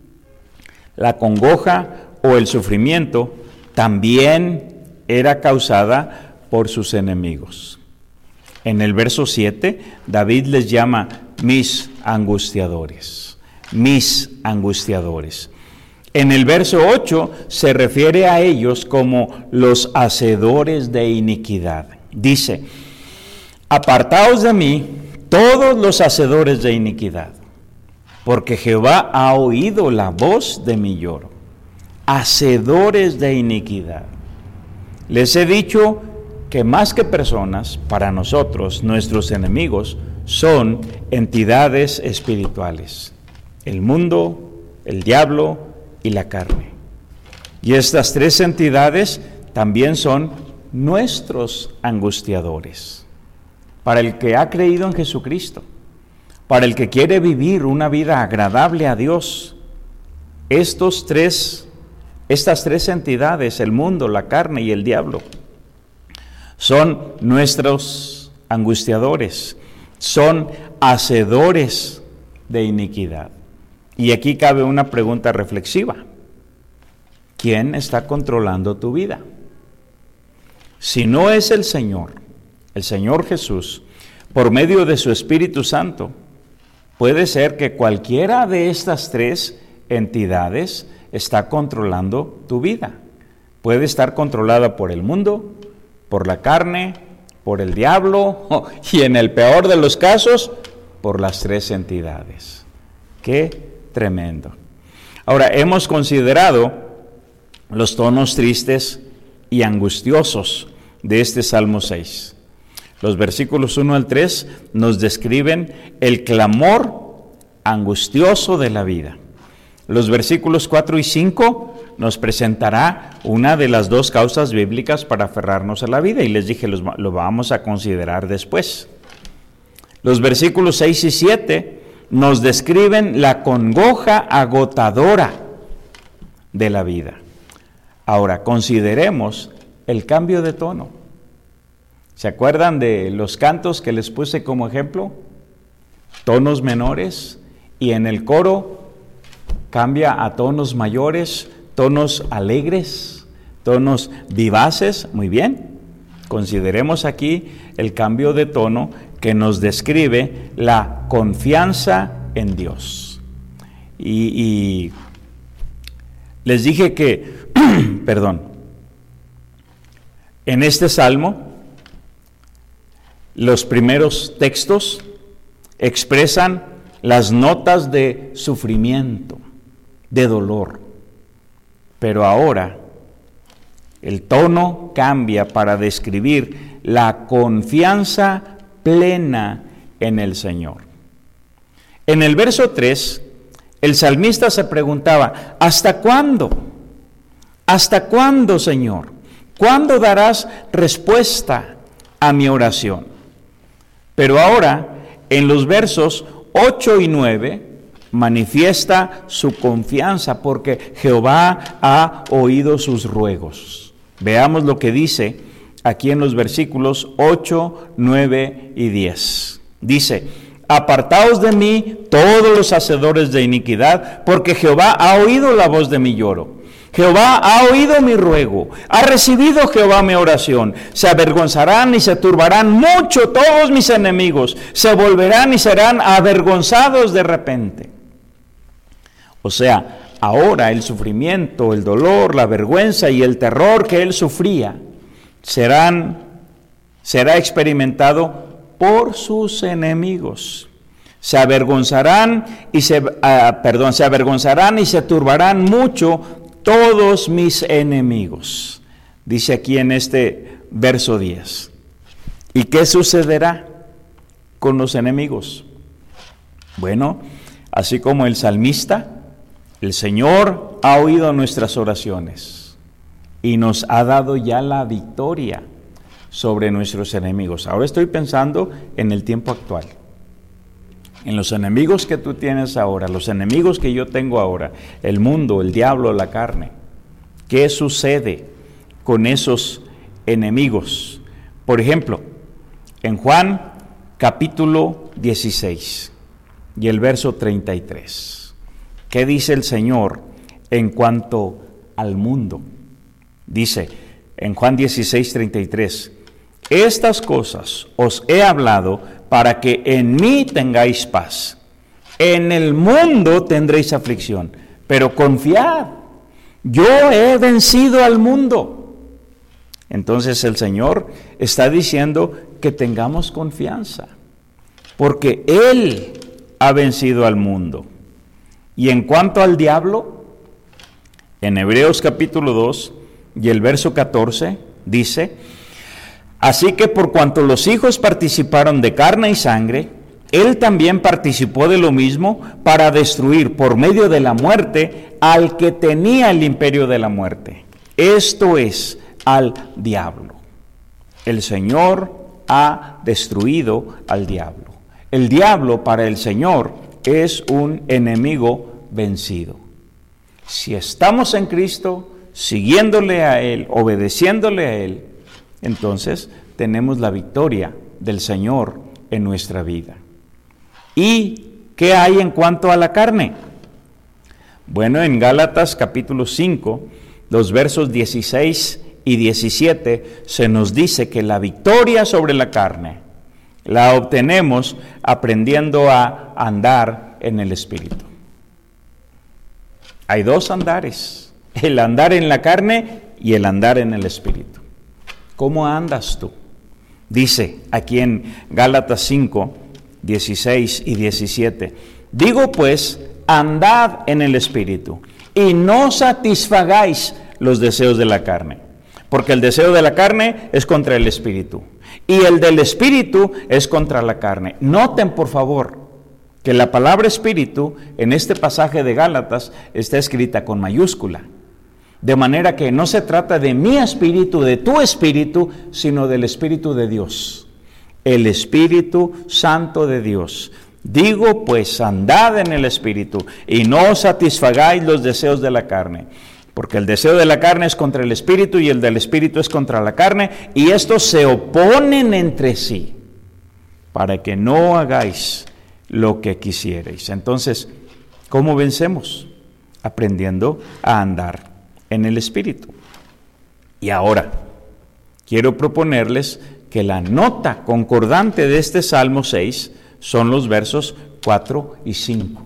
la congoja o el sufrimiento también era causada por sus enemigos. En el verso siete, David les llama mis angustiadores, mis angustiadores. En el verso ocho se refiere a ellos como los hacedores de iniquidad. Dice, apartaos de mí todos los hacedores de iniquidad, porque Jehová ha oído la voz de mi lloro. Hacedores de iniquidad. Les he dicho que más que personas, para nosotros, nuestros enemigos, son entidades espirituales. El mundo, el diablo y la carne. Y estas tres entidades también son nuestros angustiadores. Para el que ha creído en Jesucristo, para el que quiere vivir una vida agradable a Dios, estos tres, estas tres entidades, el mundo, la carne y el diablo, son nuestros angustiadores, son hacedores de iniquidad. Y aquí cabe una pregunta reflexiva. ¿Quién está controlando tu vida? Si no es el Señor, el Señor Jesús, por medio de su Espíritu Santo, puede ser que cualquiera de estas tres entidades está controlando tu vida. Puede estar controlada por el mundo, por la carne, por el diablo y en el peor de los casos, por las tres entidades. ¡Qué tremendo! Ahora, hemos considerado los tonos tristes y angustiosos de este Salmo seis. Los versículos uno al tres nos describen el clamor angustioso de la vida. Los versículos cuatro y cinco nos presentará una de las dos causas bíblicas para aferrarnos a la vida, y les dije, los, lo vamos a considerar después. Los versículos seis y siete nos describen la congoja agotadora de la vida. Ahora, consideremos el cambio de tono. ¿Se acuerdan de los cantos que les puse como ejemplo? Tonos menores, y en el coro cambia a tonos mayores, tonos alegres, tonos vivaces. Muy bien, consideremos aquí el cambio de tono que nos describe la confianza en Dios. Y, y les dije que, perdón, en este salmo, los primeros textos expresan las notas de sufrimiento, de dolor. Pero ahora el tono cambia para describir la confianza plena en el Señor. En el verso tres, el salmista se preguntaba, ¿hasta cuándo? ¿Hasta cuándo, Señor? ¿Cuándo darás respuesta a mi oración? Pero ahora, en los versos ocho y nueve, manifiesta su confianza porque Jehová ha oído sus ruegos. Veamos lo que dice aquí en los versículos ocho, nueve y diez. Dice, apartaos de mí todos los hacedores de iniquidad, porque Jehová ha oído la voz de mi lloro. Jehová ha oído mi ruego, ha recibido Jehová mi oración. Se avergonzarán y se turbarán mucho todos mis enemigos, se volverán y serán avergonzados de repente. O sea, ahora el sufrimiento, el dolor, la vergüenza y el terror que él sufría serán, será experimentado por sus enemigos. Se avergonzarán y se, uh, perdón, se avergonzarán y se turbarán mucho todos mis enemigos. Dice aquí en este verso diez. ¿Y qué sucederá con los enemigos? Bueno, así como el salmista, el Señor ha oído nuestras oraciones y nos ha dado ya la victoria sobre nuestros enemigos. Ahora estoy pensando en el tiempo actual, en los enemigos que tú tienes ahora, los enemigos que yo tengo ahora, el mundo, el diablo, la carne. ¿Qué sucede con esos enemigos? Por ejemplo, en Juan capítulo dieciséis y el verso treinta y tres, ¿qué dice el Señor en cuanto al mundo? Dice en Juan dieciséis, treinta y tres, estas cosas os he hablado para que en mí tengáis paz. En el mundo tendréis aflicción, pero confiad, yo he vencido al mundo. Entonces el Señor está diciendo que tengamos confianza, porque Él ha vencido al mundo. Y en cuanto al diablo, en Hebreos capítulo dos y el verso catorce dice, así que por cuanto los hijos participaron de carne y sangre, Él también participó de lo mismo para destruir por medio de la muerte al que tenía el imperio de la muerte, esto es, al diablo. El Señor ha destruido al diablo. El diablo para el Señor es un enemigo vencido. Si estamos en Cristo, siguiéndole a Él, obedeciéndole a Él, entonces tenemos la victoria del Señor en nuestra vida. ¿Y qué hay en cuanto a la carne? Bueno, en Gálatas capítulo cinco, los versos dieciséis y diecisiete, se nos dice que la victoria sobre la carne la obtenemos aprendiendo a andar en el Espíritu. Hay dos andares, el andar en la carne y el andar en el Espíritu. ¿Cómo andas tú? Dice aquí en Gálatas cinco, dieciséis y diecisiete, digo pues, andad en el Espíritu y no satisfagáis los deseos de la carne, porque el deseo de la carne es contra el Espíritu y el del Espíritu es contra la carne. Noten por favor que la palabra Espíritu en este pasaje de Gálatas está escrita con mayúscula, de manera que no se trata de mi espíritu, de tu espíritu, sino del Espíritu de Dios, el Espíritu Santo de Dios. Digo pues, andad en el Espíritu y no satisfagáis los deseos de la carne, porque el deseo de la carne es contra el Espíritu y el del Espíritu es contra la carne, y estos se oponen entre sí, para que no hagáis lo que quisierais. Entonces, ¿cómo vencemos? Aprendiendo a andar en el Espíritu. Y ahora, quiero proponerles que la nota concordante de este Salmo seis son los versos cuatro y cinco.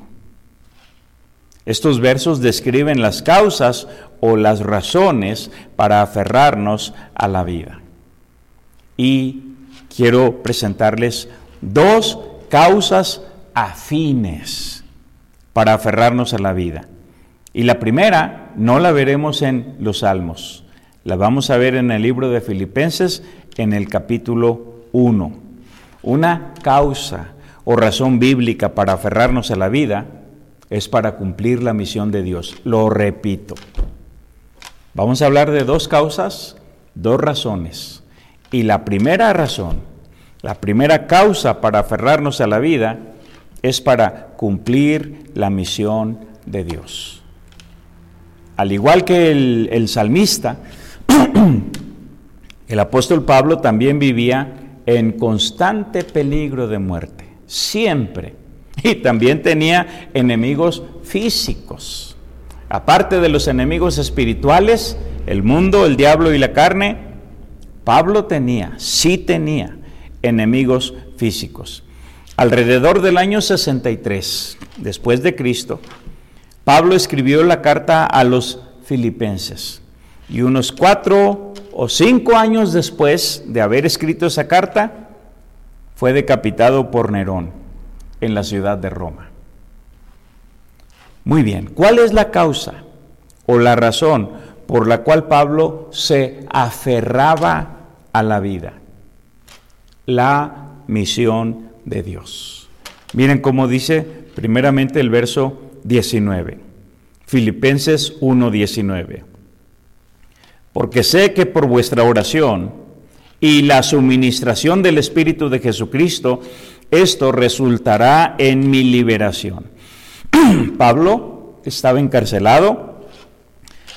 Estos versos describen las causas o las razones para aferrarnos a la vida. Y quiero presentarles dos causas afines para aferrarnos a la vida. Y la primera no la veremos en los Salmos, la vamos a ver en el libro de Filipenses en el capítulo uno. Una causa o razón bíblica para aferrarnos a la vida es para cumplir la misión de Dios. Lo repito. Vamos a hablar de dos causas, dos razones. Y la primera razón, la primera causa para aferrarnos a la vida es para cumplir la misión de Dios. Al igual que el, el salmista, el apóstol Pablo también vivía en constante peligro de muerte, siempre. Y también tenía enemigos físicos. Aparte de los enemigos espirituales, el mundo, el diablo y la carne, Pablo tenía, sí tenía, enemigos físicos. Alrededor del año sesenta y tres, después de Cristo, Pablo escribió la carta a los filipenses. Y unos cuatro o cinco años después de haber escrito esa carta, fue decapitado por Nerón en la ciudad de Roma. Muy bien, ¿cuál es la causa o la razón por la cual Pablo se aferraba a la vida? La misión de Dios. Miren cómo dice primeramente el verso diecinueve, Filipenses uno diecinueve. Porque sé que por vuestra oración y la suministración del Espíritu de Jesucristo, esto resultará en mi liberación. Pablo estaba encarcelado,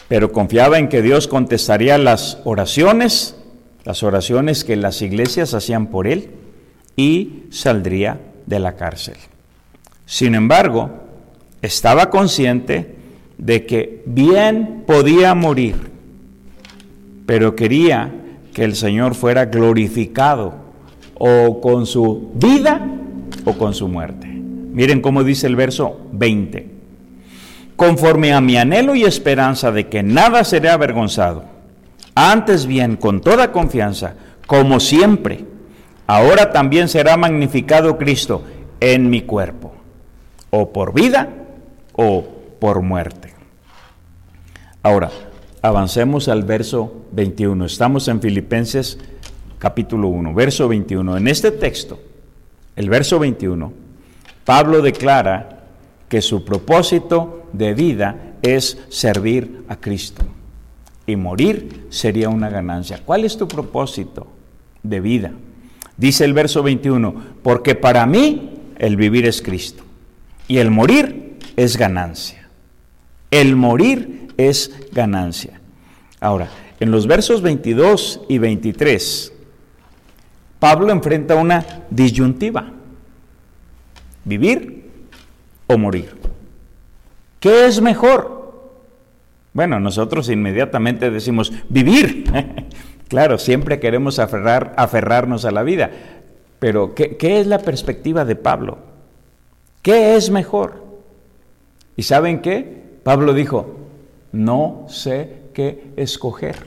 pero confiaba en que Dios contestaría las oraciones, las oraciones que las iglesias hacían por él, y saldría de la cárcel. Sin embargo, estaba consciente de que bien podía morir, pero quería que el Señor fuera glorificado o con su vida o con su muerte. Miren cómo dice el verso veinte. Conforme a mi anhelo y esperanza de que nada seré avergonzado, antes bien con toda confianza, como siempre, ahora también será magnificado Cristo en mi cuerpo, o por vida o por muerte. Ahora, avancemos al verso veintiuno. Estamos en Filipenses capítulo uno, verso veintiuno. En este texto, el verso veintiuno, Pablo declara que su propósito de vida es servir a Cristo y morir sería una ganancia. ¿Cuál es tu propósito de vida? Dice el verso veintiuno, porque para mí el vivir es Cristo y el morir es ganancia. El morir es ganancia. Ahora, en los versos veintidós y veintitrés, Pablo enfrenta una disyuntiva: vivir o morir. ¿Qué es mejor? Bueno, nosotros inmediatamente decimos vivir. Claro, siempre queremos aferrar, aferrarnos a la vida, pero ¿qué, qué es la perspectiva de Pablo? ¿Qué es mejor? ¿Y saben qué? Pablo dijo, no sé qué escoger.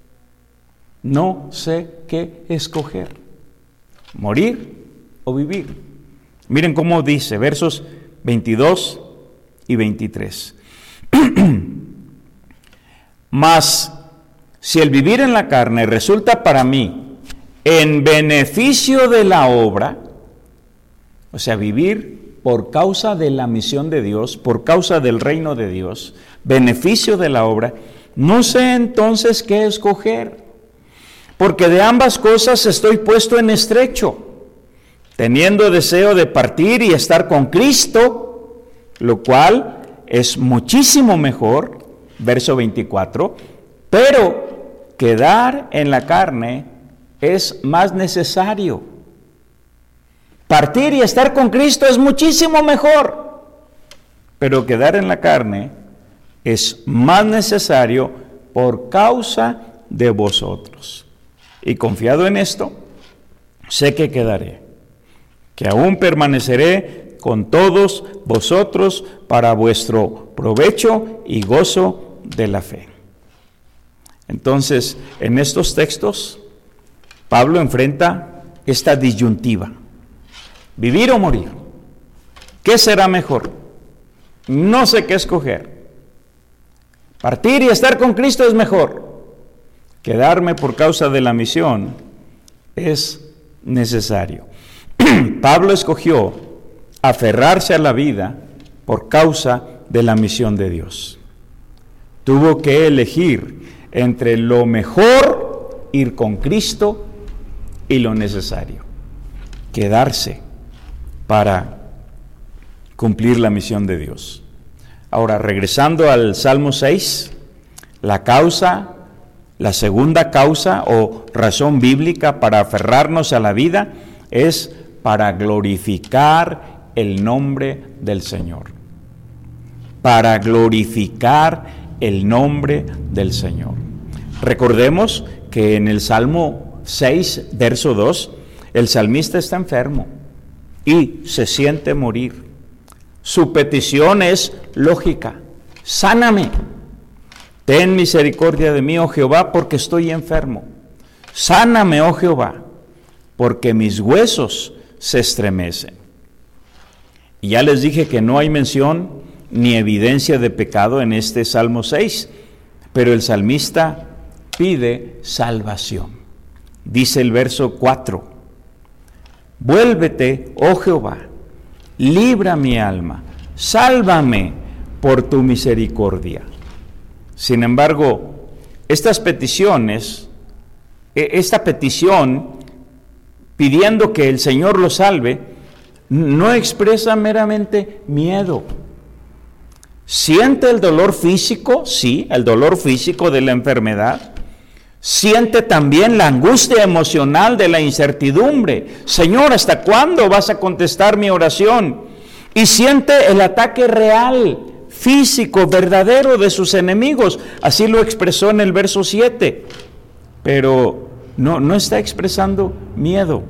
No sé qué escoger. ¿Morir o vivir? Miren cómo dice, versos veintidós y veintitrés. Mas, si el vivir en la carne resulta para mí en beneficio de la obra, o sea, vivir por causa de la misión de Dios, por causa del reino de Dios, beneficio de la obra, no sé entonces qué escoger, porque de ambas cosas estoy puesto en estrecho, teniendo deseo de partir y estar con Cristo, lo cual es muchísimo mejor, verso veinticuatro, pero quedar en la carne es más necesario. Partir y estar con Cristo es muchísimo mejor, pero quedar en la carne es más necesario por causa de vosotros. Y confiado en esto, sé que quedaré, que aún permaneceré con todos vosotros para vuestro provecho y gozo de la fe. Entonces, en estos textos, Pablo enfrenta esta disyuntiva: vivir o morir. ¿Qué será mejor? No sé qué escoger. Partir y estar con Cristo es mejor. Quedarme por causa de la misión es necesario. Pablo escogió aferrarse a la vida por causa de la misión de Dios. Tuvo que elegir entre lo mejor, ir con Cristo, y lo necesario, quedarse para cumplir la misión de Dios. Ahora, regresando al Salmo seis, la causa, la segunda causa o razón bíblica para aferrarnos a la vida es para glorificar el nombre del Señor. Para glorificar el nombre del Señor. Recordemos que en el Salmo seis, verso dos, el salmista está enfermo y se siente morir. Su petición es lógica: sáname. Ten misericordia de mí, oh Jehová, porque estoy enfermo. Sáname, oh Jehová, porque mis huesos se estremecen. Y ya les dije que no hay mención ni evidencia de pecado en este Salmo seis, pero el salmista pide salvación. Dice el verso cuatro: vuélvete, oh Jehová, libra mi alma, sálvame por tu misericordia. Sin embargo, estas peticiones, esta petición pidiendo que el Señor lo salve, no expresa meramente miedo, ¿Siente el dolor físico? Sí, el dolor físico de la enfermedad. Siente también la angustia emocional de la incertidumbre. Señor, ¿hasta cuándo vas a contestar mi oración? Y siente el ataque real, físico, verdadero de sus enemigos. Así lo expresó en el verso siete. Pero no, no está expresando miedo.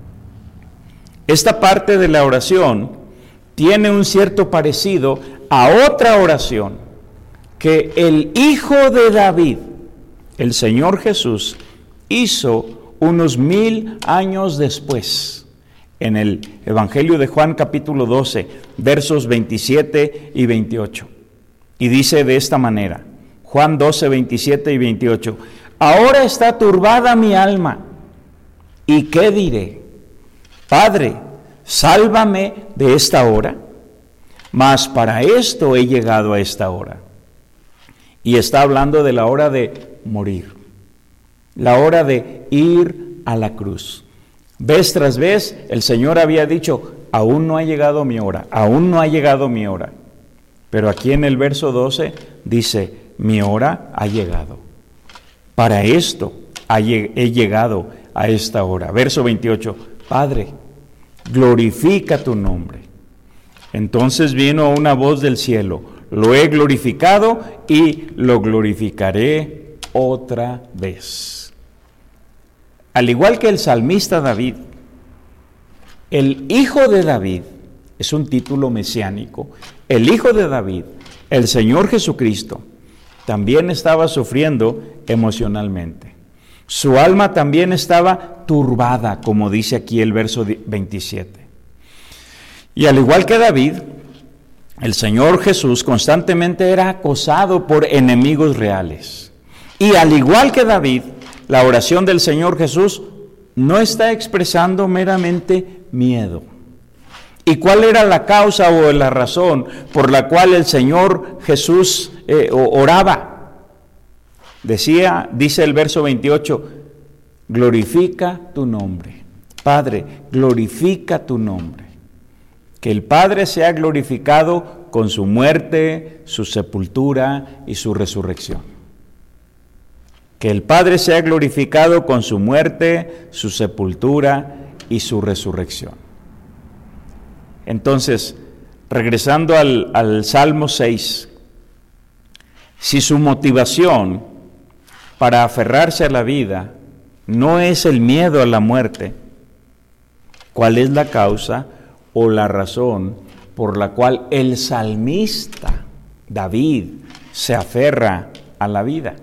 Esta parte de la oración tiene un cierto parecido a otra oración que el Hijo de David, el Señor Jesús, hizo unos mil años después, en el Evangelio de Juan capítulo doce, versos veintisiete y veintiocho. Y dice de esta manera, Juan doce, veintisiete y veintiocho, ahora está turbada mi alma, ¿y qué diré? Padre, sálvame de esta hora, mas para esto he llegado a esta hora. Y está hablando de la hora de morir, la hora de ir a la cruz. Vez tras vez el Señor había dicho, aún no ha llegado mi hora, aún no ha llegado mi hora. Pero aquí en el verso doce dice, mi hora ha llegado. Para esto he llegado a esta hora. Verso veintiocho, Padre, glorifica tu nombre. Entonces vino una voz del cielo, lo he glorificado y lo glorificaré otra vez. Al igual que el salmista David, el Hijo de David, es un título mesiánico, el Hijo de David, el Señor Jesucristo, también estaba sufriendo emocionalmente. Su alma también estaba turbada, como dice aquí el verso veintisiete. Y al igual que David, el Señor Jesús constantemente era acosado por enemigos reales. Y al igual que David, la oración del Señor Jesús no está expresando meramente miedo. ¿Y cuál era la causa o la razón por la cual el Señor Jesús eh, oraba? Decía, dice el verso veintiocho, glorifica tu nombre. Padre, glorifica tu nombre. Que el Padre sea glorificado con su muerte, su sepultura y su resurrección. Que el Padre sea glorificado con su muerte, su sepultura y su resurrección. Entonces, regresando al, al Salmo seis, si su motivación para aferrarse a la vida no es el miedo a la muerte, ¿cuál es la causa o la razón por la cual el salmista David se aferra a la vida?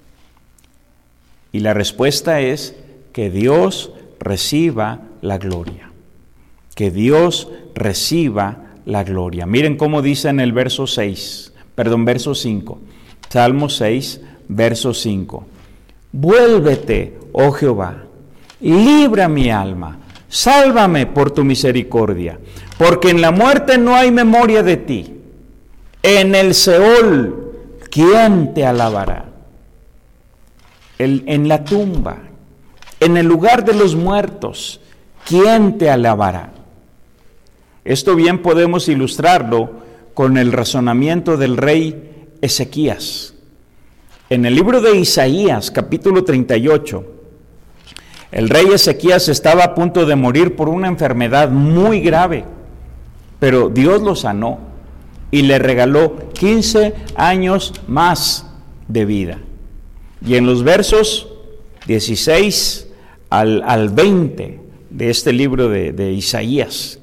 Y la respuesta es que Dios reciba la gloria. Que Dios reciba la gloria. Miren cómo dice en el verso seis, perdón, verso cinco. Salmo seis, verso cinco. Vuélvete, oh Jehová, libra mi alma, sálvame por tu misericordia, porque en la muerte no hay memoria de ti. En el Seol, ¿quién te alabará? El, en la tumba, en el lugar de los muertos, ¿quién te alabará? Esto bien podemos ilustrarlo con el razonamiento del rey Ezequías. En el libro de Isaías, capítulo treinta y ocho, el rey Ezequías estaba a punto de morir por una enfermedad muy grave, pero Dios lo sanó y le regaló quince años más de vida. Y en los versos dieciséis al, al veinte de este libro de, de Isaías,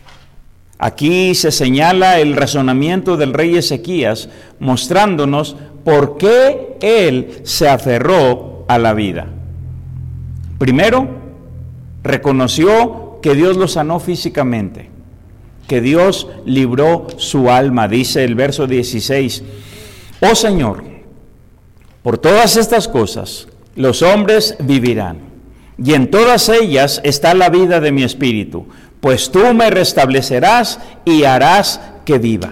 aquí se señala el razonamiento del rey Ezequías, mostrándonos por qué él se aferró a la vida. Primero, reconoció que Dios lo sanó físicamente, que Dios libró su alma. Dice el verso dieciséis, oh Señor, por todas estas cosas los hombres vivirán, y en todas ellas está la vida de mi espíritu, pues tú me restablecerás y harás que viva.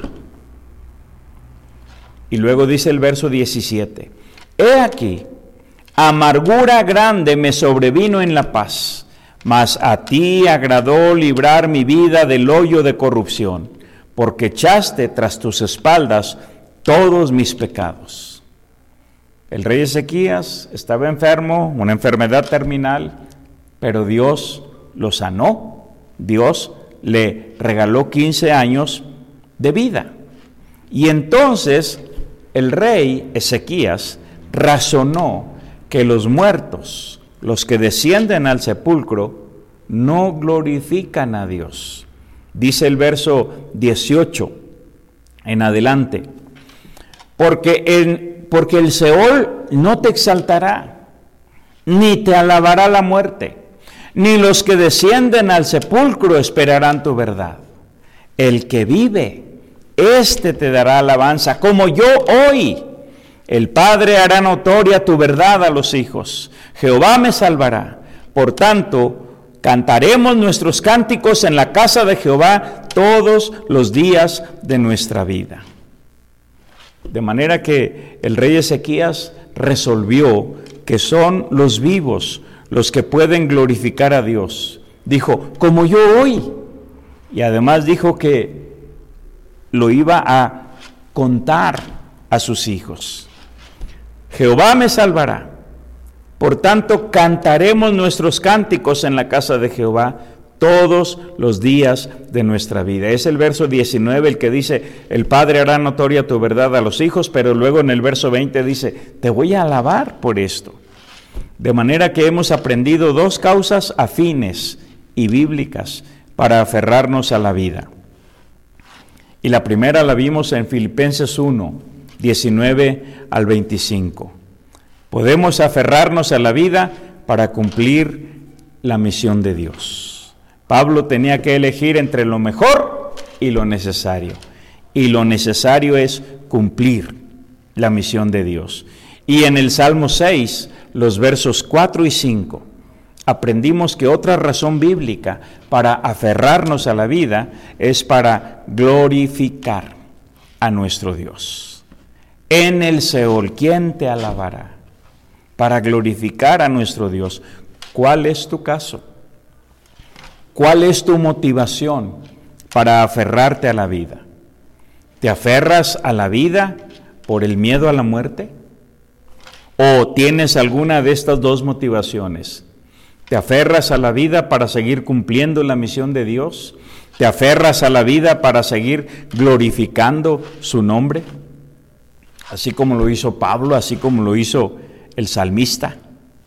Y luego dice el verso diecisiete, he aquí, amargura grande me sobrevino en la paz, mas a ti agradó librar mi vida del hoyo de corrupción, porque echaste tras tus espaldas todos mis pecados. El rey Ezequías estaba enfermo, una enfermedad terminal, pero Dios lo sanó. Dios le regaló quince años de vida. Y entonces el rey Ezequías razonó que los muertos, los que descienden al sepulcro, no glorifican a Dios. Dice el verso dieciocho en adelante, porque, en, porque el Seol no te exaltará, ni te alabará la muerte, ni los que descienden al sepulcro esperarán tu verdad. El que vive, éste te dará alabanza, como yo hoy. El Padre hará notoria tu verdad a los hijos. Jehová me salvará. Por tanto, cantaremos nuestros cánticos en la casa de Jehová todos los días de nuestra vida. De manera que el rey Ezequías resolvió que son los vivos los que pueden glorificar a Dios. Dijo, como yo hoy. Y además dijo que lo iba a contar a sus hijos. Jehová me salvará. Por tanto, cantaremos nuestros cánticos en la casa de Jehová todos los días de nuestra vida. Es el verso diecinueve el que dice, el Padre hará notoria tu verdad a los hijos, pero luego en el verso veinte dice, te voy a alabar por esto. De manera que hemos aprendido dos causas afines y bíblicas para aferrarnos a la vida. Y la primera la vimos en Filipenses uno, diecinueve al veinticinco. Podemos aferrarnos a la vida para cumplir la misión de Dios. Pablo tenía que elegir entre lo mejor y lo necesario. Y lo necesario es cumplir la misión de Dios. Y en el Salmo seis, los versos cuatro y cinco, aprendimos que otra razón bíblica para aferrarnos a la vida es para glorificar a nuestro Dios. En el Seol, ¿quién te alabará? Para glorificar a nuestro Dios. ¿Cuál es tu caso? ¿Cuál es tu motivación para aferrarte a la vida? ¿Te aferras a la vida por el miedo a la muerte? ¿O tienes alguna de estas dos motivaciones? ¿Te aferras a la vida para seguir cumpliendo la misión de Dios? ¿Te aferras a la vida para seguir glorificando su nombre? Así como lo hizo Pablo, así como lo hizo el salmista.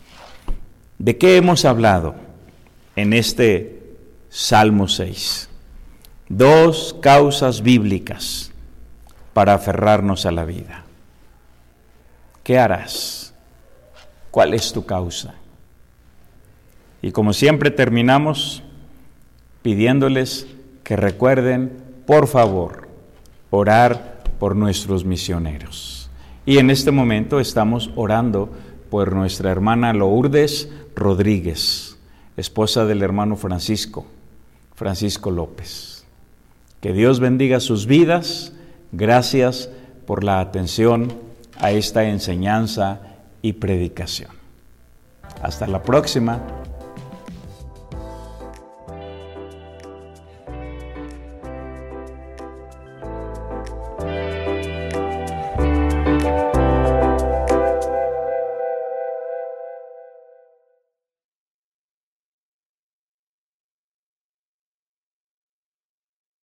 ¿De qué hemos hablado en este Salmo seis? Dos causas bíblicas para aferrarnos a la vida. ¿Qué harás? ¿Cuál es tu causa? Y como siempre terminamos pidiéndoles que recuerden, por favor, orar por nuestros misioneros. Y en este momento estamos orando por nuestra hermana Lourdes Rodríguez, esposa del hermano Francisco, Francisco López. Que Dios bendiga sus vidas. Gracias por la atención a esta enseñanza y predicación. Hasta la próxima.